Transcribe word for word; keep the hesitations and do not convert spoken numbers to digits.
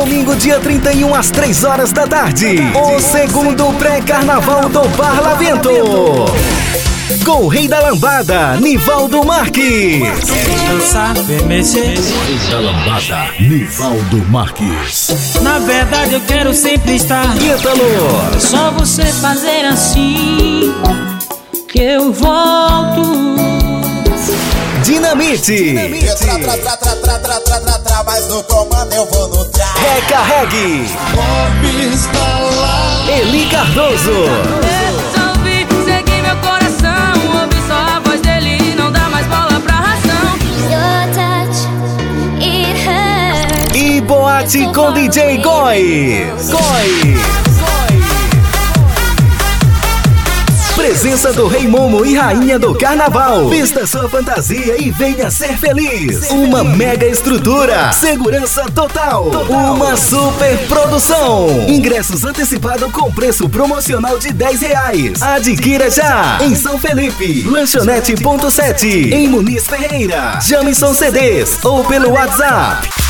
Domingo, dia trinta e um, às três horas da tarde. O segundo pré-carnaval do Parlamento. Com o rei da lambada, Nivaldo Marques. Rei da lambada, Nivaldo Marques. Na verdade eu quero sempre estar. Ítalo. Só você fazer assim que eu volto. Dinamite. Tra, tra, tra, tra, tra, tra, tra, tra, tra, mas no comando eu vou no tra. Recarregue. Bob está lá. Eli Cardoso. Resolvi seguir meu coração, ouvi só a voz dele e não dá mais bola pra razão. Your touch, it hurts. E boate com D J Góis. Góis. Presença do Rei Momo e Rainha do Carnaval. Vista sua fantasia e venha ser feliz. Uma mega estrutura. Segurança total. Uma super produção. Ingressos antecipados com preço promocional de dez reais. Adquira já. Em São Felipe. Lanchonete ponto sete. Em Muniz Ferreira. Jamison C Ds. Ou pelo WhatsApp.